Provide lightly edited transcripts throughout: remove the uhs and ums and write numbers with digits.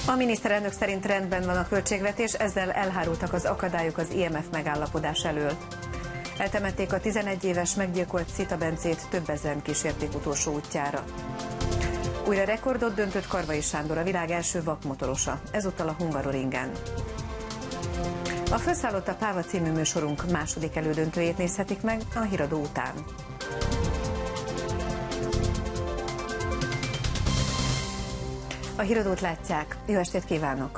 A miniszterelnök szerint rendben van a költségvetés, ezzel elhárultak az akadályok az IMF megállapodás elől. Eltemették a 11 éves meggyilkolt Szita Bencét, több ezren kísérték utolsó útjára. Újra rekordot döntött Karvai Sándor, a világ első vakmotorosa, ezúttal a Hungaroringen. A Fölszállott a Páva című műsorunk második elődöntőjét nézhetik meg a híradó után. A híradót látják. Jó estét kívánok!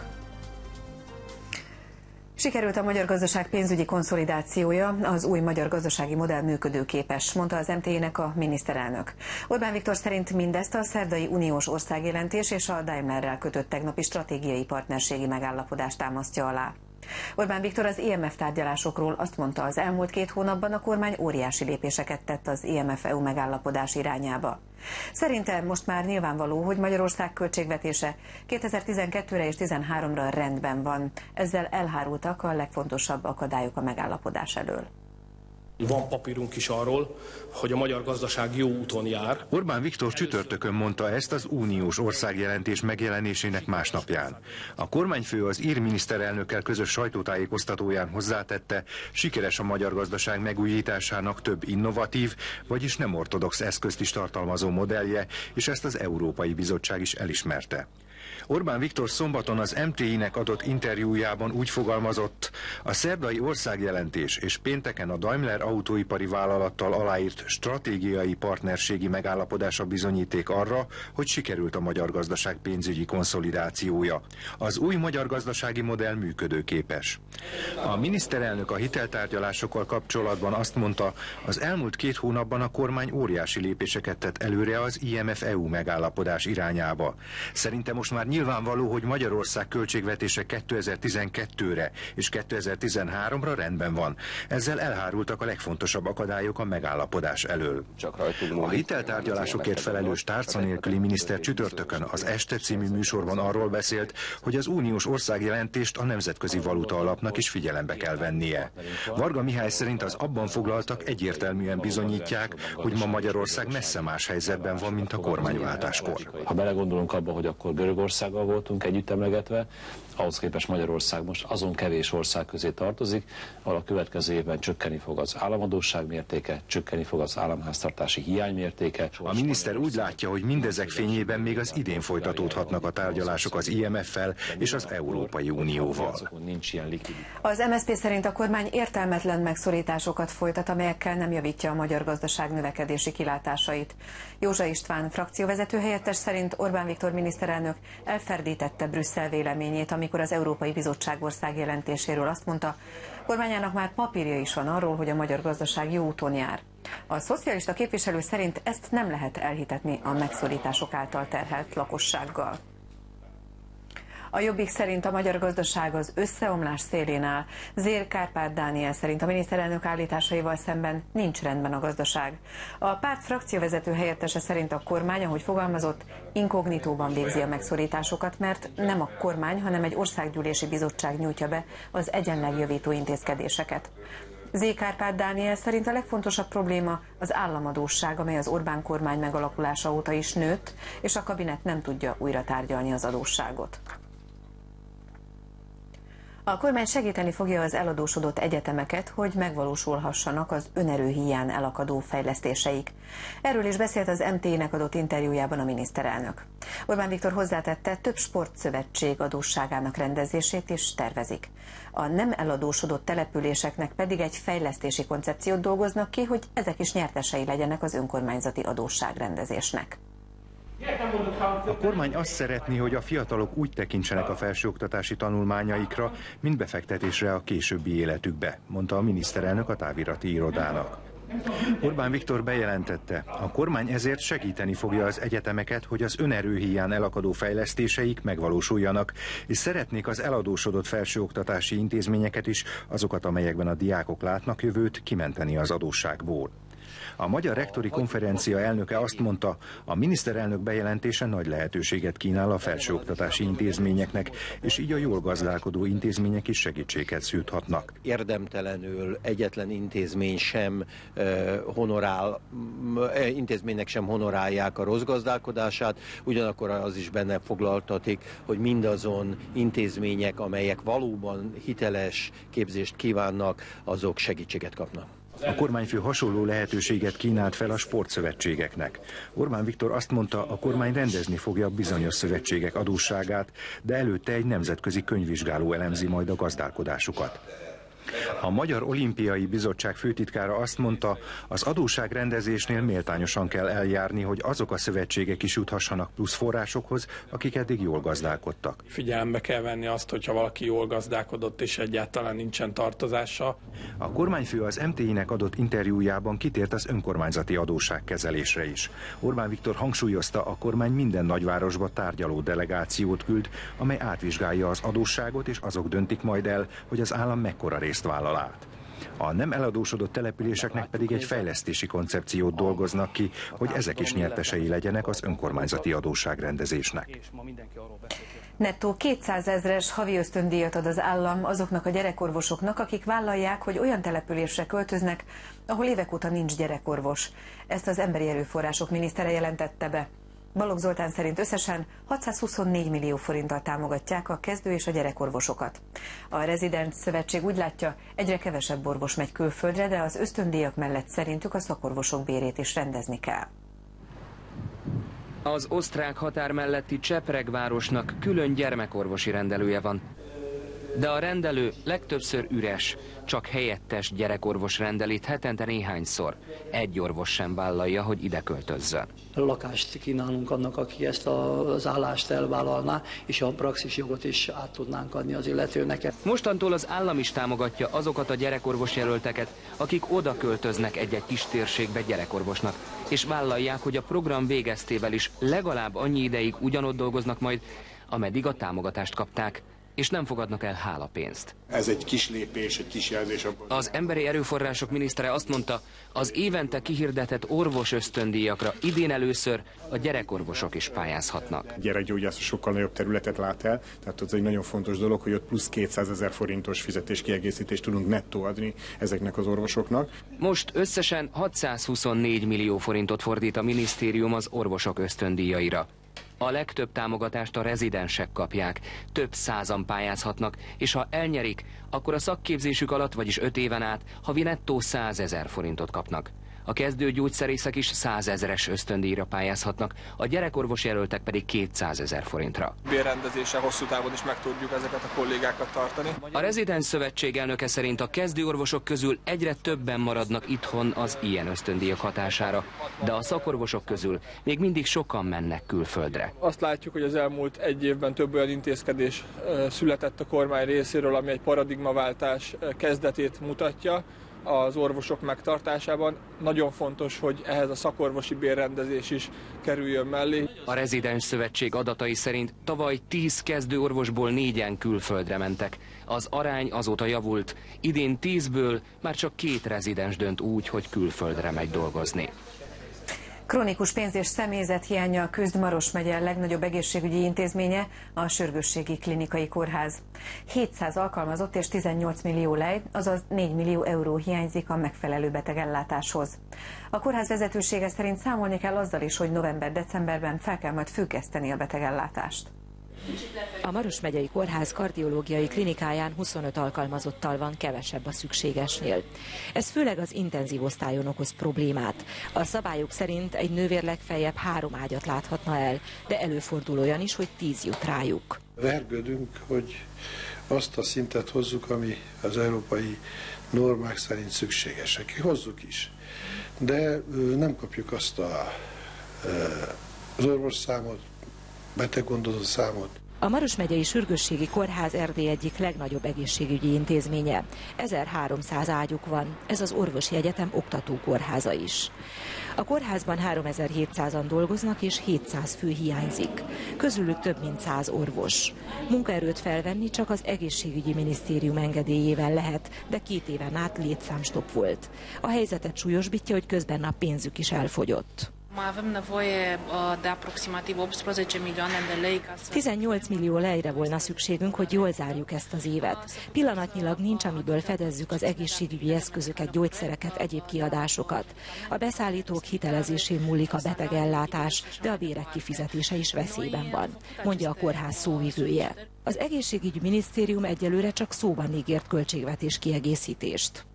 Sikerült a magyar gazdaság pénzügyi konszolidációja, az új magyar gazdasági modell működőképes, mondta az MTI-nek a miniszterelnök. Orbán Viktor szerint mindezt a szerdai uniós országjelentés és a Daimlerrel kötött tegnapi stratégiai partnerségi megállapodást támasztja alá. Orbán Viktor az IMF tárgyalásokról azt mondta, az elmúlt 2 hónapban a kormány óriási lépéseket tett az IMF-EU megállapodás irányába. Szerintem most már nyilvánvaló, hogy Magyarország költségvetése 2012-re és 2013-ra rendben van. Ezzel elhárultak a legfontosabb akadályok a megállapodás elől. Van papírunk is arról, hogy a magyar gazdaság jó úton jár. Orbán Viktor csütörtökön mondta ezt az uniós országjelentés megjelenésének másnapján. A kormányfő az ír miniszterelnökkel közös sajtótájékoztatóján hozzátette, sikeres a magyar gazdaság megújításának több innovatív, vagyis nem ortodox eszközt is tartalmazó modellje, és ezt az Európai Bizottság is elismerte. Orbán Viktor szombaton az MTI-nek adott interjújában úgy fogalmazott, a szerdai országjelentés és pénteken a Daimler autóipari vállalattal aláírt stratégiai partnerségi megállapodása bizonyíték arra, hogy sikerült a magyar gazdaság pénzügyi konszolidációja. Az új magyar gazdasági modell működőképes. A miniszterelnök a hiteltárgyalásokkal kapcsolatban azt mondta, az elmúlt 2 hónapban a kormány óriási lépéseket tett előre az IMF-EU megállapodás irányába. Szerintem most már nyilvánvaló, hogy Magyarország költségvetése 2012-re és 2013-ra rendben van. Ezzel elhárultak a legfontosabb akadályok a megállapodás elől. A hiteltárgyalásokért felelős tárca nélküli miniszter csütörtökön az Este című műsorban arról beszélt, hogy az uniós országjelentést a Nemzetközi Valuta Alapnak is figyelembe kell vennie. Varga Mihály szerint az abban foglaltak egyértelműen bizonyítják, hogy ma Magyarország messze más helyzetben van, mint a kormányváltáskor. Ha belegondolunk abba, hogy akkor Görögországgal voltunk együtt emlegetve, ahhoz képest Magyarország most azon kevés ország közé tartozik, ahol a következő évben csökkenni fog az államadósság mértéke, csökkenni fog az államháztartási hiány mértéke. A miniszter úgy látja, hogy mindezek fényében még az idén folytatódhatnak a tárgyalások az IMF-fel és az Európai Unióval. Az MSZP szerint a kormány értelmetlen megszorításokat folytat, amelyekkel nem javítja a magyar gazdaság növekedési kilátásait. Józsa István frakcióvezető helyettes szerint Orbán Viktor miniszterelnök elferdítette Brüsszel véleményét, amikor az Európai Bizottság országjelentéséről azt mondta, kormányának már papírja is van arról, hogy a magyar gazdaság jó úton jár. A szocialista képviselő szerint ezt nem lehet elhitetni a megszorítások által terhelt lakossággal. A Jobbik szerint a magyar gazdaság az összeomlás szélén áll. Zér Kárpát Dániel szerint a miniszterelnök állításaival szemben nincs rendben a gazdaság. A párt frakcióvezető helyettese szerint a kormány, ahogy fogalmazott, inkognitóban végzi a megszorításokat, mert nem a kormány, hanem egy országgyűlési bizottság nyújtja be az egyenlegjavító intézkedéseket. Zé Kárpát Dániel szerint a legfontosabb probléma az államadósság, amely az Orbán kormány megalakulása óta is nőtt, és a kabinet nem tudja újra tárgyalni az adósságot. A kormány segíteni fogja az eladósodott egyetemeket, hogy megvalósulhassanak az önerő hiány elakadó fejlesztéseik. Erről is beszélt az MT-nek adott interjújában a miniszterelnök. Orbán Viktor hozzátette, több sportszövetség adósságának rendezését is tervezik. A nem eladósodott településeknek pedig egy fejlesztési koncepciót dolgoznak ki, hogy ezek is nyertesei legyenek az önkormányzati adósságrendezésnek. A kormány azt szeretné, hogy a fiatalok úgy tekintsenek a felsőoktatási tanulmányaikra, mint befektetésre a későbbi életükbe, mondta a miniszterelnök a távirati irodának. Orbán Viktor bejelentette, a kormány ezért segíteni fogja az egyetemeket, hogy az önerőhiány elakadó fejlesztéseik megvalósuljanak, és szeretnék az eladósodott felsőoktatási intézményeket is, azokat, amelyekben a diákok látnak jövőt, kimenteni az adósságból. A Magyar Rektori Konferencia elnöke azt mondta, a miniszterelnök bejelentése nagy lehetőséget kínál a felsőoktatási intézményeknek, és így a jól gazdálkodó intézmények is segítséget juthatnak. Érdemtelenül egyetlen intézménynek sem honorálják a rossz gazdálkodását, ugyanakkor az is benne foglaltatik, hogy mindazon intézmények, amelyek valóban hiteles képzést kívánnak, azok segítséget kapnak. A kormányfő hasonló lehetőséget kínált fel a sportszövetségeknek. Orbán Viktor azt mondta, a kormány rendezni fogja bizonyos szövetségek adósságát, de előtte egy nemzetközi könyvvizsgáló elemzi majd a gazdálkodásukat. A Magyar Olimpiai Bizottság főtitkára azt mondta, az adósságrendezésnél méltányosan kell eljárni, hogy azok a szövetségek is juthassanak plusz forrásokhoz, akik eddig jól gazdálkodtak. Figyelembe kell venni azt, hogyha valaki jól gazdálkodott és egyáltalán nincsen tartozása. A kormányfő az MTI-nek adott interjújában kitért az önkormányzati adósságkezelésre is. Orbán Viktor hangsúlyozta, a kormány minden nagyvárosba tárgyaló delegációt küld, amely átvizsgálja az adósságot, és azok döntik majd el, hogy az állam mekkora részt vállal át. A nem eladósodott településeknek pedig egy fejlesztési koncepciót dolgoznak ki, hogy ezek is nyertesei legyenek az önkormányzati adósságrendezésnek. Nettó 200 000-es havi ösztöndíjat ad az állam azoknak a gyerekorvosoknak, akik vállalják, hogy olyan településre költöznek, ahol évek óta nincs gyerekorvos. Ezt az Emberi Erőforrások minisztere jelentette be. Balogh Zoltán szerint összesen 624 millió forinttal támogatják a kezdő és a gyerekorvosokat. A Rezidens Szövetség úgy látja, egyre kevesebb orvos megy külföldre, de az ösztöndíjak mellett szerintük a szakorvosok bérét is rendezni kell. Az osztrák határ melletti Csepreg-városnak külön gyermekorvosi rendelője van. De a rendelő legtöbbször üres, csak helyettes gyerekorvos rendel itt hetente néhányszor. Egy orvos sem vállalja, hogy ide költözzön. Lakást kínálunk annak, aki ezt az állást elvállalná, és a praxis jogot is át tudnánk adni az illetőnek. Mostantól az állam is támogatja azokat a gyerekorvos jelölteket, akik oda költöznek egy-egy kis térségbe gyerekorvosnak, és vállalják, hogy a program végeztével is legalább annyi ideig ugyanott dolgoznak majd, ameddig a támogatást kapták, és nem fogadnak el hálapénzt. Ez egy kis lépés, egy kis jelzés abban. Az Emberi Erőforrások minisztere azt mondta, az évente kihirdetett orvos ösztöndíjakra idén először a gyerekorvosok is pályázhatnak. A gyerekgyógyászat sokkal nagyobb területet lát el, tehát az egy nagyon fontos dolog, hogy ott plusz 200 000 forintos fizetéskiegészítést tudunk nettó adni ezeknek az orvosoknak. Most összesen 624 millió forintot fordít a minisztérium az orvosok ösztöndíjaira. A legtöbb támogatást a rezidensek kapják, több százan pályázhatnak, és ha elnyerik, akkor a szakképzésük alatt, vagyis 5 éven át havi nettó 100 000 forintot kapnak. A kezdő gyógyszerészek is 100 000-es ösztöndíjra pályázhatnak, a gyerekorvos jelöltek pedig 200 000 forintra. Bérrendezéssel hosszú távon is meg tudjuk ezeket a kollégákat tartani. A Rezidens Szövetség elnöke szerint a kezdőorvosok közül egyre többen maradnak itthon az ilyen ösztöndíjak hatására, de a szakorvosok közül még mindig sokan mennek külföldre. Azt látjuk, hogy az elmúlt egy évben több olyan intézkedés született a kormány részéről, ami egy paradigmaváltás kezdetét mutatja az orvosok megtartásában. Nagyon fontos, hogy ehhez a szakorvosi bérrendezés is kerüljön mellé. A Rezidens Szövetség adatai szerint tavaly 10 kezdőorvosból 4-en külföldre mentek. Az arány azóta javult. Idén 10-ből már csak 2 rezidens dönt úgy, hogy külföldre megy dolgozni. Krónikus pénz- és személyzethiánnyal küzd Maros megye legnagyobb egészségügyi intézménye, a Sürgősségi Klinikai Kórház. 700 alkalmazott és 18 millió lej, azaz 4 millió euró hiányzik a megfelelő betegellátáshoz. A kórház vezetősége szerint számolni kell azzal is, hogy november-decemberben fel kell majd függeszteni a betegellátást. A Maros megyei kórház kardiológiai klinikáján 25 alkalmazottal van kevesebb a szükségesnél. Ez főleg az intenzív osztályon okoz problémát. A szabályok szerint egy nővér legfeljebb 3 ágyat láthatna el, de előfordul olyan is, hogy 10 jut rájuk. Vergődünk, hogy azt a szintet hozzuk, ami az európai normák szerint szükségesek. Hozzuk is. De nem kapjuk azt az orvosszámot, beteggondozó számot. A Maros megyei Sürgősségi Kórház Erdély egyik legnagyobb egészségügyi intézménye. 1300 ágyuk van, ez az Orvosi Egyetem oktatókórháza is. A kórházban 3700-an dolgoznak és 700 fő hiányzik. Közülük több mint 100 orvos. Munkaerőt felvenni csak az egészségügyi minisztérium engedélyével lehet, de 2 éven át létszámstopp volt. A helyzetet súlyosbítja, hogy közben a pénzük is elfogyott. 18 millió lejre volna szükségünk, hogy jól zárjuk ezt az évet. Pillanatnyilag nincs, amiből fedezzük az egészségügyi eszközöket, gyógyszereket, egyéb kiadásokat. A beszállítók hitelezésén múlik a betegellátás, de a bérek kifizetése is veszélyben van, mondja a kórház szóvivője. Az egészségügyi minisztérium egyelőre csak szóban ígért költségvetés kiegészítést.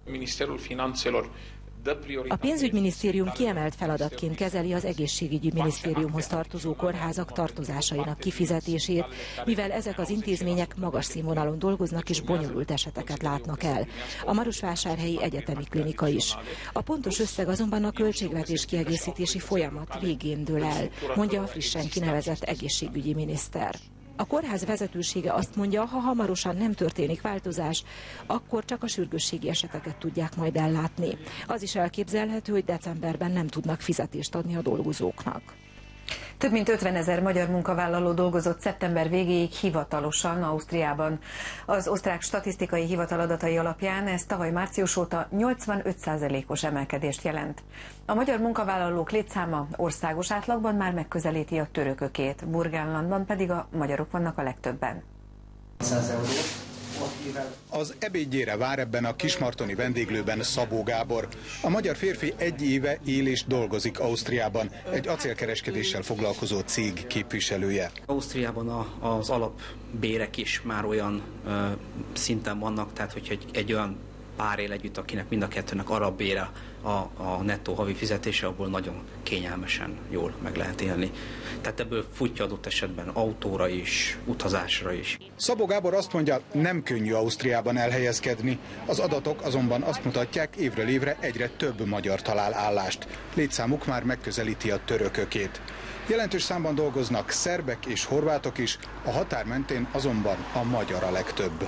A pénzügyminisztérium kiemelt feladatként kezeli az egészségügyi minisztériumhoz tartozó kórházak tartozásainak kifizetését, mivel ezek az intézmények magas színvonalon dolgoznak és bonyolult eseteket látnak el. A Marosvásárhelyi Egyetemi Klinika is. A pontos összeg azonban a költségvetés kiegészítési folyamat végén dől el, mondja a frissen kinevezett egészségügyi miniszter. A kórház vezetősége azt mondja, ha hamarosan nem történik változás, akkor csak a sürgősségi eseteket tudják majd ellátni. Az is elképzelhető, hogy decemberben nem tudnak fizetést adni a dolgozóknak. Több mint 50 000 magyar munkavállaló dolgozott szeptember végéig hivatalosan Ausztriában. Az osztrák statisztikai hivatal adatai alapján ez tavaly március óta 85%-os emelkedést jelent. A magyar munkavállalók létszáma országos átlagban már megközelíti a törökökét, Burgenlandban pedig a magyarok vannak a legtöbben. 100 euró. Az ebédjére vár ebben a kismartoni vendéglőben Szabó Gábor. A magyar férfi 1 éve él és dolgozik Ausztriában, egy acélkereskedéssel foglalkozó cég képviselője. Ausztriában az alapbérek is már olyan szinten vannak, tehát hogyha egy olyan pár él együtt, akinek mind a kettőnek arra bére a nettó havi fizetése, abból nagyon kényelmesen jól meg lehet élni. Tehát ebből futja adott esetben autóra is, utazásra is. Szabó Gábor azt mondja, nem könnyű Ausztriában elhelyezkedni. Az adatok azonban azt mutatják, évről évre egyre több magyar talál állást. Létszámuk már megközelíti a törökökét. Jelentős számban dolgoznak szerbek és horvátok is, a határ mentén azonban a magyar a legtöbb.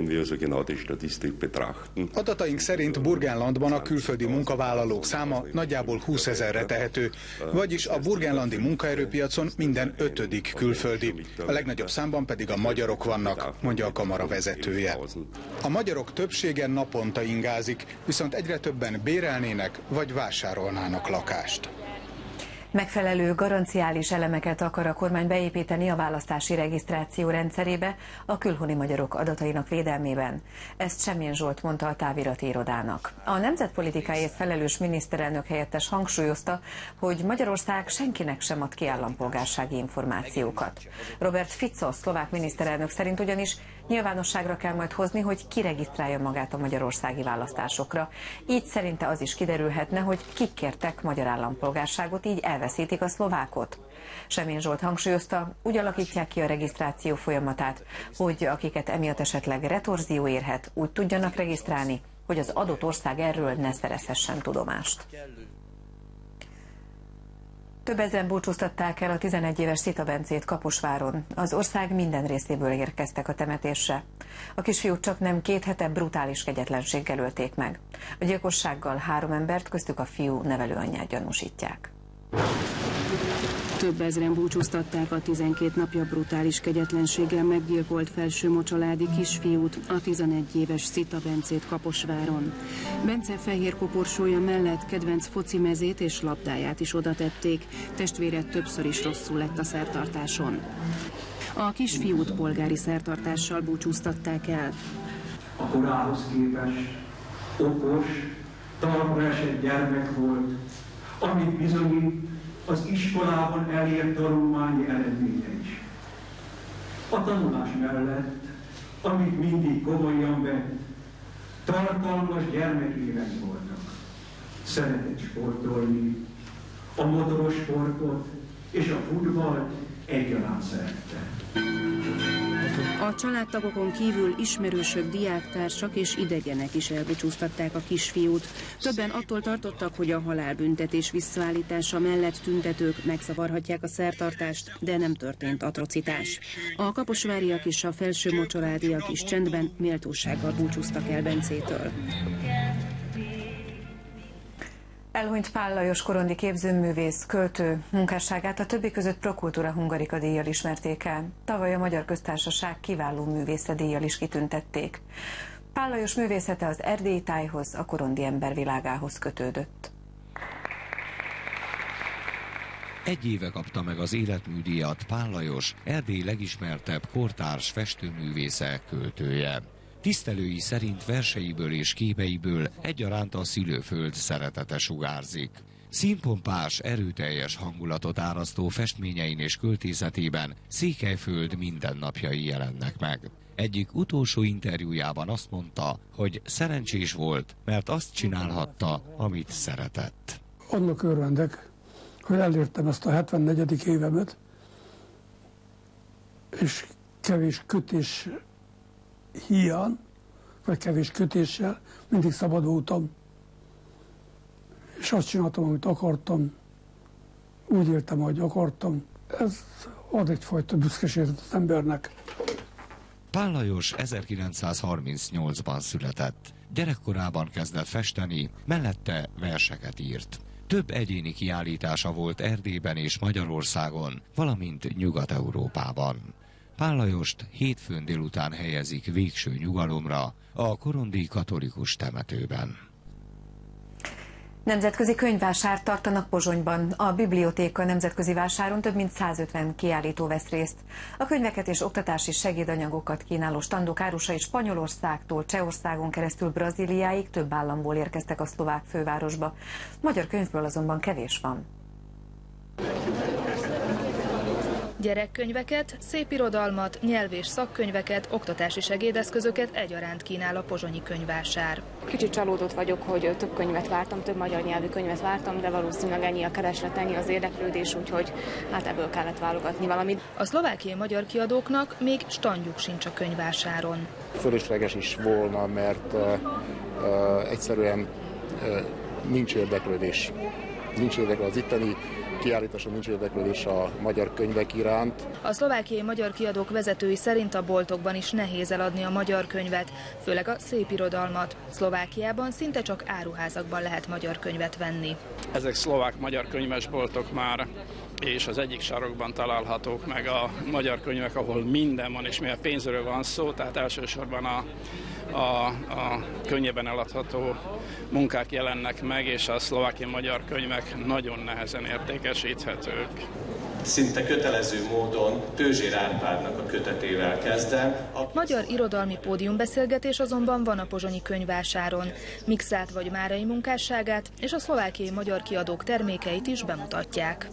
Adataink szerint Burgenlandban a külföldi munkavállalók száma nagyjából 20 000-re tehető, vagyis a burgenlandi munkaerőpiacon minden 5. külföldi. A legnagyobb számban pedig a magyarok vannak, mondja a kamara vezetője. A magyarok többsége naponta ingázik, viszont egyre többen bérelnének vagy vásárolnának lakást. Megfelelő garanciális elemeket akar a kormány beépíteni a választási regisztráció rendszerébe a külhoni magyarok adatainak védelmében. Ezt Semjén Zsolt mondta a távirati irodának. A nemzetpolitikáért felelős miniszterelnök helyettes hangsúlyozta, hogy Magyarország senkinek sem ad ki állampolgársági információkat. Robert Fico szlovák miniszterelnök szerint ugyanis nyilvánosságra kell majd hozni, hogy ki regisztrálja magát a magyarországi választásokra. Így szerinte az is kiderülhetne, hogy kik kértek magyar állampolgárságot, így elveszítik a szlovákot. Semjén Zsolt hangsúlyozta, úgy alakítják ki a regisztráció folyamatát, hogy akiket emiatt esetleg retorzió érhet, úgy tudjanak regisztrálni, hogy az adott ország erről ne szerezhessen tudomást. Több ezren búcsúztatták el a 11 éves Szita Bencét Kaposváron. Az ország minden részéből érkeztek a temetésre. A kisfiút csak nem 2 hete brutális kegyetlenséggel ölték meg. A gyilkossággal 3 embert, köztük a fiú nevelőanyját gyanúsítják. Több ezren búcsúztatták a 12 napja brutális kegyetlenséggel meggyilkolt felsőmocsaládi kisfiút, a 11 éves Szita Bencét Kaposváron. Bence fehér koporsója mellett kedvenc focimezét és labdáját is odatették, testvére többször is rosszul lett a szertartáson. A kisfiút polgári szertartással búcsúztatták el. A korához képest okos, talpra esett gyermek volt, amit bizonyít az iskolában elért tanulmányi eredménye is. A tanulás mellett, amit mindig komolyan vett, tartalmas gyermekének voltak. Szeretett sportolni, a motoros sportot és a futballt egyaránt szerette. A családtagokon kívül ismerősök, diáktársak és idegenek is elbúcsúztatták a kisfiút. Többen attól tartottak, hogy a halálbüntetés visszaállítása mellett tüntetők megzavarhatják a szertartást, de nem történt atrocitás. A kaposváriak és a felsőmocsaládiak is csendben, méltósággal búcsúztak el Bencétől. Elhunyt Pál Lajos korondi képzőművész, költő munkásságát a többi között Pro Cultura Hungarica díjjal ismerték el. Tavaly a Magyar Köztársaság kiváló művésze díjjal is kitüntették. Pál Lajos művészete az erdélyi tájhoz, a korondi ember világához kötődött. Egy éve kapta meg az életműdíjat Pál Lajos, Erdély legismertebb kortárs festőművésze, költője. Tisztelői szerint verseiből és képeiből egyaránt a szülőföld szeretete sugárzik. Színpompás, erőteljes hangulatot árasztó festményein és költészetében Székelyföld mindennapjai jelennek meg. Egyik utolsó interjújában azt mondta, hogy szerencsés volt, mert azt csinálhatta, amit szeretett. Annak örvendek, hogy elértem ezt a 74. évemet, és kevés kötés hiány, vagy kevés kötéssel mindig szabad voltam, és azt csináltam, amit akartam, úgy éltem, ahogy akartam. Ez ad egyfajta büszkeséget az embernek. Pál Lajos 1938-ban született. Gyerekkorában kezdett festeni, mellette verseket írt. Több egyéni kiállítása volt Erdélyben és Magyarországon, valamint Nyugat-Európában. Pál Lajost hétfőn délután helyezik végső nyugalomra a korondi katolikus temetőben. Nemzetközi könyvvásárt tartanak Pozsonyban. A Bibliotéka nemzetközi vásáron több mint 150 kiállító vesz részt. A könyveket és oktatási segédanyagokat kínáló standok árusai Spanyolországtól Csehországon keresztül Brazíliáig több államból érkeztek a szlovák fővárosba. Magyar könyvből azonban kevés van. Gyerekkönyveket, szépirodalmat, nyelv- és szakkönyveket, oktatási segédeszközöket egyaránt kínál a pozsonyi könyvvásár. Kicsit csalódott vagyok, hogy több könyvet vártam, több magyar nyelvű könyvet vártam, de valószínűleg ennyi a kereslet, ennyi az érdeklődés, úgyhogy hát ebből kellett válogatni valamit. A szlovákiai magyar kiadóknak még standjuk sincs a könyvvásáron. Fölösleges is volna, mert egyszerűen nincs érdeklődés. Nincs érdeklődés az itteni kiállításon, nincs érdeklődés a magyar könyvek iránt. A szlovákiai magyar kiadók vezetői szerint a boltokban is nehéz eladni a magyar könyvet, főleg a szépirodalmat. Szlovákiában szinte csak áruházakban lehet magyar könyvet venni. Ezek szlovák-magyar könyvesboltok már, és az egyik sarokban találhatók meg a magyar könyvek, ahol minden van, és mivel pénzről van szó, tehát elsősorban a könnyebben eladható munkák jelennek meg, és a szlovákiai magyar könyvek nagyon nehezen értékesíthetők. Szinte kötelező módon Tőzsér Árpádnak a kötetével kezdem. Magyar irodalmi pódiumbeszélgetés azonban van a pozsonyi könyvvásáron. Mixát vagy Márai munkásságát és a szlovákiai magyar kiadók termékeit is bemutatják.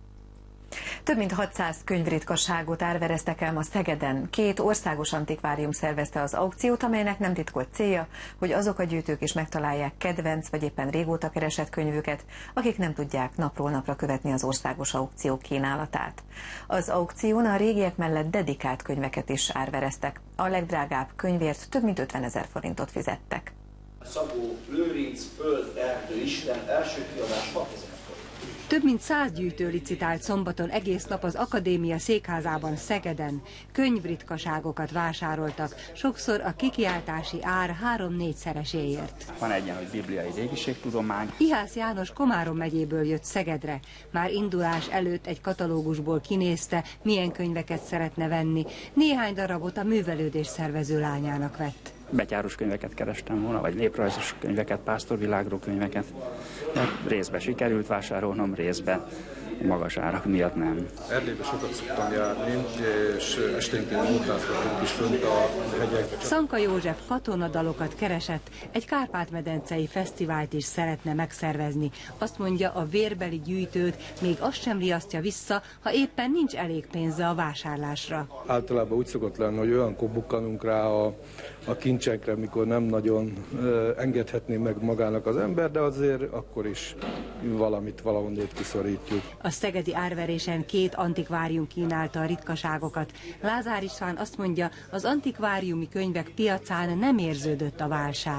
Több mint 600 könyvritkaságot árvereztek el ma Szegeden. 2 országos antikvárium szervezte az aukciót, amelynek nem titkolt célja, hogy azok a gyűjtők is megtalálják kedvenc vagy éppen régóta keresett könyvüket, akik nem tudják napról napra követni az országos aukció kínálatát. Az aukción a régiek mellett dedikált könyveket is árvereztek. A legdrágább könyvért több mint 50 000 forintot fizettek. Szabó Lőrinc, Föld, Erdő, Isten, első kiadás 6 000. Több mint 100 gyűjtő licitált szombaton egész nap az Akadémia székházában Szegeden. Könyvritkaságokat vásároltak, sokszor a kikiáltási ár 3-4-szereséért. Van egy ilyen, hogy bibliai régiségtudomány. Ihász János Komárom megyéből jött Szegedre. Már indulás előtt egy katalógusból kinézte, milyen könyveket szeretne venni. Néhány darabot a művelődés szervező lányának vett. Betyáros könyveket kerestem volna, vagy néprajzos könyveket, pásztorvilágról könyveket. De részbe sikerült vásárolnom, részbe magas árak miatt nem. Erdélybe sokat szoktam járni, és esténként munkáztatunk is fönt a hegyekben. Szanka József katonadalokat keresett, egy Kárpát-medencei fesztivált is szeretne megszervezni. Azt mondja, a vérbeli gyűjtőt még azt sem riasztja vissza, ha éppen nincs elég pénze a vásárlásra. Általában úgy szokott lenni, hogy olyankor bukkanunk rá a kincsekre, mikor nem nagyon engedhetné meg magának az ember, de azért akkor is valamit valahonnét kiszorítjuk. A szegedi árverésen 2 antikvárium kínálta a ritkaságokat. Lázár István azt mondja, az antikváriumi könyvek piacán nem érződött a válság.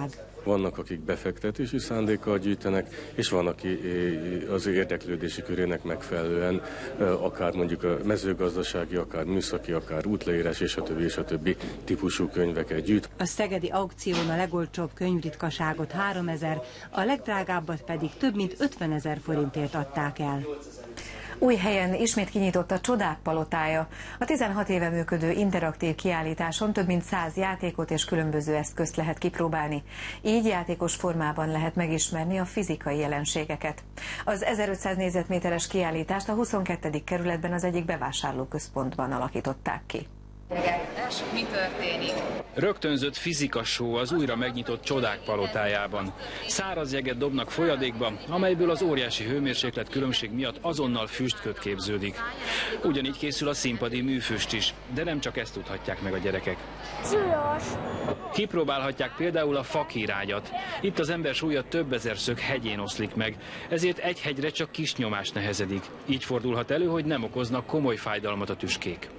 vannak, akik befektetési szándékkal gyűjtenek, és van, aki az érdeklődési körének megfelelően akár mondjuk a mezőgazdasági, akár műszaki, akár útleírás és a többi típusú könyveket gyűjt. A szegedi aukción a legolcsóbb könyvritkaságot 3000, a legdrágábbat pedig több mint 50 000 forintért adták el. Újhelyen ismét kinyitott a Csodák palotája. A 16 éve működő interaktív kiállításon több mint 100 játékot és különböző eszközt lehet kipróbálni. Így játékos formában lehet megismerni a fizikai jelenségeket. Az 1500 négyzetméteres kiállítást a 22. kerületben az egyik bevásárlóközpontban alakították ki. Lássuk, mi történik. Rögtönzött fizika show az újra megnyitott Csodák palotájában. Száraz jeget dobnak folyadékba, amelyből az óriási hőmérséklet különbség miatt azonnal füstköd képződik. Ugyanígy készül a színpadi műfüst is, de nem csak ezt tudhatják meg a gyerekek. Súlyos. Kipróbálhatják például a fakírágyat. Itt az ember súlya több ezer szög hegyén oszlik meg, ezért egy hegyre csak kis nyomás nehezedik. Így fordulhat elő, hogy nem okoznak komoly fájdalmat a tüskék.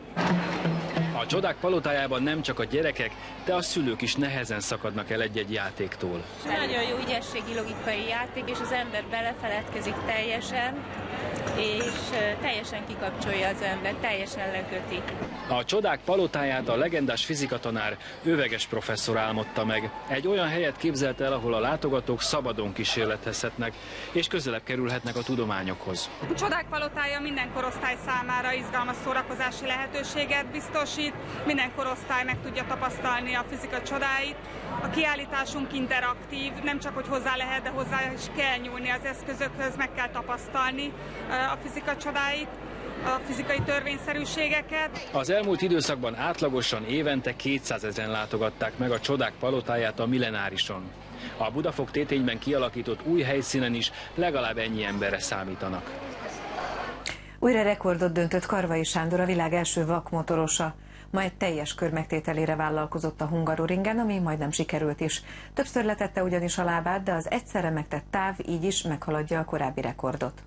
A Csodák palotájában nem csak a gyerekek, de a szülők is nehezen szakadnak el egy-egy játéktól. Nagyon jó ügyességi logikai játék, és az ember belefeledkezik teljesen, és teljesen kikapcsolja az ember, teljesen leköti. A Csodák palotáját a legendás fizikatanár, Öveges professzor álmodta meg. Egy olyan helyet képzelt el, ahol a látogatók szabadon kísérletezhetnek, és közelebb kerülhetnek a tudományokhoz. A Csodák palotája minden korosztály számára izgalmas szórakozási lehetőséget biztosít, minden korosztály meg tudja tapasztalni a fizika csodáit. A kiállításunk interaktív, nem csak hogy hozzá lehet, de hozzá is kell nyúlni az eszközökhöz, meg kell tapasztalni a fizika csodáit, a fizikai törvényszerűségeket. Az elmúlt időszakban átlagosan évente 200 000-en látogatták meg a Csodák palotáját a Millenárison. A Budafok Tétényben kialakított új helyszínen is legalább ennyi emberre számítanak. Újra rekordot döntött Karvai Sándor, a világ első vakmotorosa. Ma egy teljes kör megtételére vállalkozott a Hungaroringen, ami majdnem sikerült is. Többször letette ugyanis a lábát, de az egyszerre megtett táv így is meghaladja a korábbi rekordot.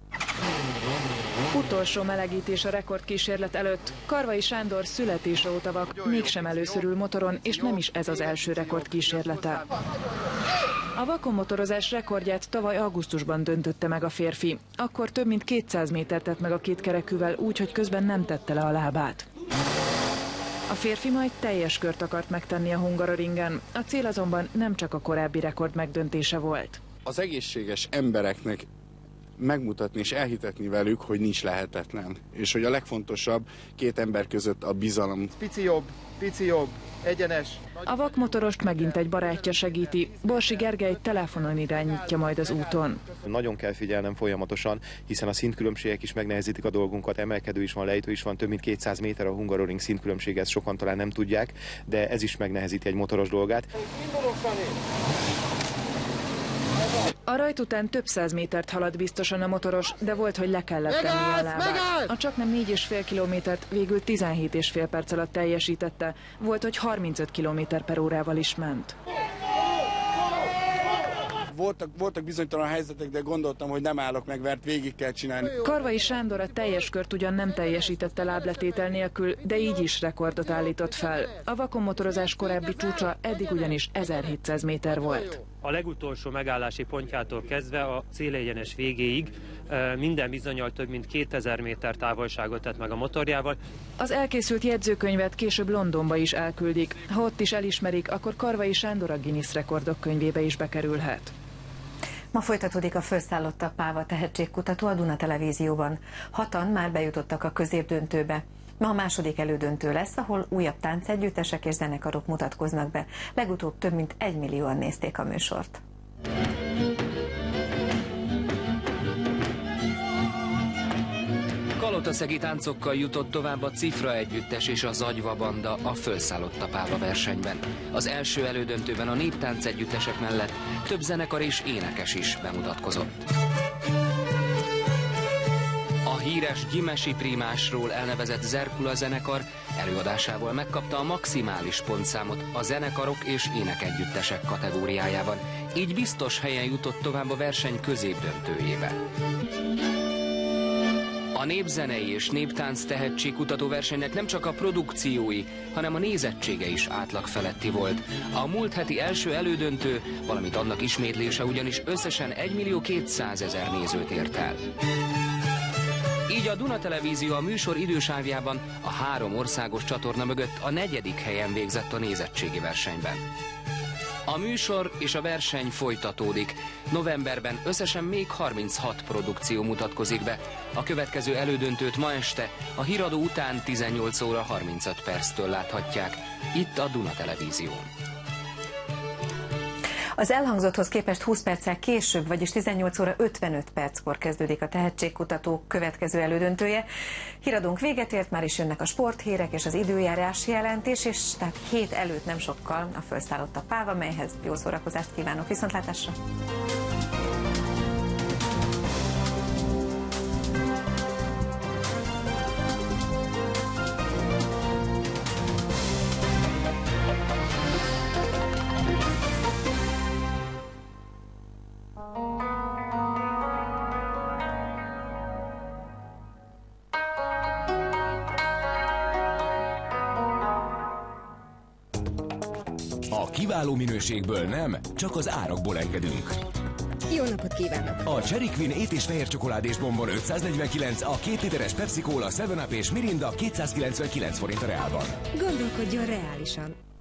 Utolsó melegítés a rekordkísérlet előtt. Karvai Sándor születése óta vak, mégsem először ül motoron, és nem is ez az első rekordkísérlete. A vakonmotorozás rekordját tavaly augusztusban döntötte meg a férfi. Akkor több mint 200 métert tett meg a kétkerekűvel úgy, hogy közben nem tette le a lábát. A férfi majd teljes kört akart megtenni a Hungaroringen. A cél azonban nem csak a korábbi rekord megdöntése volt. Az egészséges embereknek megmutatni és elhitetni velük, hogy nincs lehetetlen. És hogy a legfontosabb két ember között a bizalom. Pici jobb, egyenes. A vakmotorost megint egy barátja segíti. Borsi Gergely telefonon irányítja majd az úton. Nagyon kell figyelnem folyamatosan, hiszen a szintkülönbségek is megnehezítik a dolgunkat, emelkedő is van, lejtő is van, több mint 200 méter a Hungaroring szintkülönbsége, ezt sokan talán nem tudják, de ez is megnehezíti egy motoros dolgát. A rajt után több 100 métert halad biztosan a motoros, de volt, hogy le kellett tenni a lábát. A csaknem 4,5 kilométert végül 17,5 perc alatt teljesítette. Volt, hogy 35 km/órával is ment. Voltak bizonytalan helyzetek, de gondoltam, hogy nem állok meg, mert végig kell csinálni. Karvai Sándor a teljes kört ugyan nem teljesítette lábletétel nélkül, de így is rekordot állított fel. A vakonmotorozás korábbi csúcsa eddig ugyanis 1700 méter volt. A legutolsó megállási pontjától kezdve a célegyenes végéig minden bizonnyal több mint 2000 méter távolságot tett meg a motorjával. Az elkészült jegyzőkönyvet később Londonba is elküldik. Ha ott is elismerik, akkor Karvai Sándor a Guinness rekordok könyvébe is bekerülhet. Ma folytatódik a Fölszállottabb Páva tehetségkutató a Duna Televízióban. 6-an már bejutottak a középdöntőbe. Ma a második elődöntő lesz, ahol újabb táncegyüttesek és zenekarok mutatkoznak be. Legutóbb több mint 1 millióan nézték a műsort. Kalotaszegi táncokkal jutott tovább a Cifra együttes és a Zagyva banda a Fölszállottabb Páva versenyben. Az első elődöntőben a néptánc együttesek mellett több zenekar és énekes is bemutatkozott. A híres Gyimesi Prímásról elnevezett Zerkula zenekar előadásával megkapta a maximális pontszámot a zenekarok és énekegyüttesek kategóriájában, így biztos helyen jutott tovább a verseny középdöntőjébe. A A népzenei és néptánc tehetségkutató versenynek nem csak a produkciói, hanem a nézettsége is átlag feletti volt. A múlt heti első elődöntő, valamint annak ismétlése ugyanis összesen 1.200.000 nézőt ért el. Így a Duna Televízió a műsor idősávjában a 3 országos csatorna mögött a 4. helyen végzett a nézettségi versenyben. A műsor és a verseny folytatódik. Novemberben összesen még 36 produkció mutatkozik be. A következő elődöntőt ma este a híradó után 18 óra 35 perctől láthatják. Itt a Duna Televízión. Az elhangzotthoz képest 20 perccel később, vagyis 18 óra 55 perckor kezdődik a tehetségkutatók következő elődöntője. Híradónk véget ért, már is jönnek a sporthírek és az időjárás jelentés, és tehát 7 előtt nem sokkal a felszállott a páva, melyhez jó szórakozást kívánok. Viszontlátásra! A kiváló minőségből nem, csak az árakból engedünk. Jó napot kívánok! A Cherry Queen ét és fehér csokoládés bombon 549, a 2 literes Pepsi Cola, 7-Up és Mirinda 299 forint a reálban. Gondolkodjon reálisan!